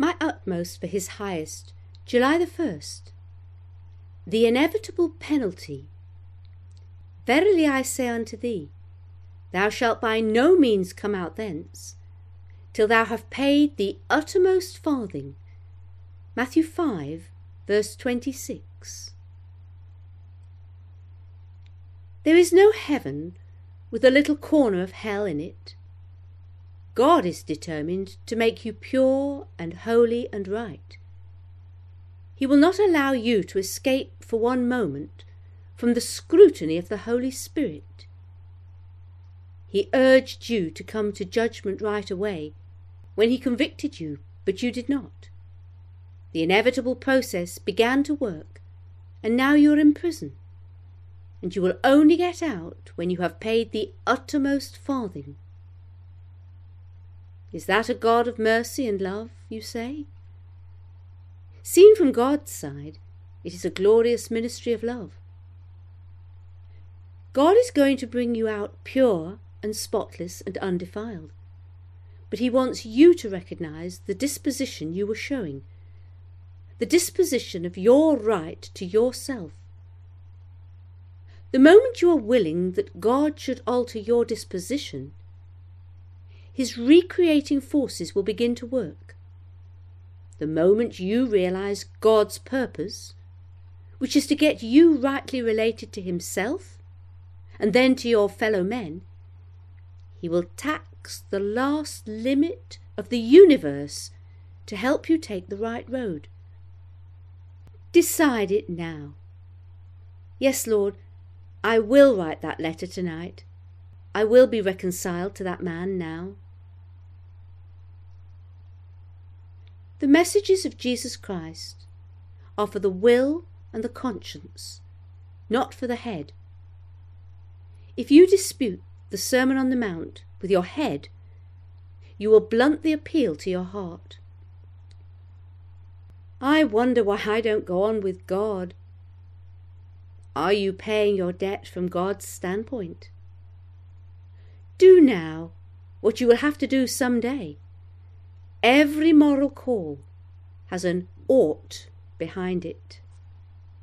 My utmost for his highest, July the 1st. The inevitable penalty. Verily I say unto thee, thou shalt by no means come out thence, till thou have paid the uttermost farthing. Matthew 5, verse 26. There is no heaven with a little corner of hell in it. God is determined to make you pure and holy and right. He will not allow you to escape for one moment from the scrutiny of the Holy Spirit. He urged you to come to judgment right away when he convicted you, but you did not. The inevitable process began to work, and now you are in prison, and you will only get out when you have paid the uttermost farthing. Is that a God of mercy and love, you say? Seen from God's side, it is a glorious ministry of love. God is going to bring you out pure and spotless and undefiled, but he wants you to recognize the disposition you were showing, the disposition of your right to yourself. The moment you are willing that God should alter your disposition, his recreating forces will begin to work. The moment you realize God's purpose, which is to get you rightly related to himself and then to your fellow men, he will tax the last limit of the universe to help you take the right road. Decide it now. Yes, Lord, I will write that letter tonight. I will be reconciled to that man now. The messages of Jesus Christ are for the will and the conscience, not for the head. If you dispute the Sermon on the Mount with your head, you will blunt the appeal to your heart. I wonder why I don't go on with God. Are you paying your debt from God's standpoint? Do now what you will have to do some day. Every moral call has an ought behind it.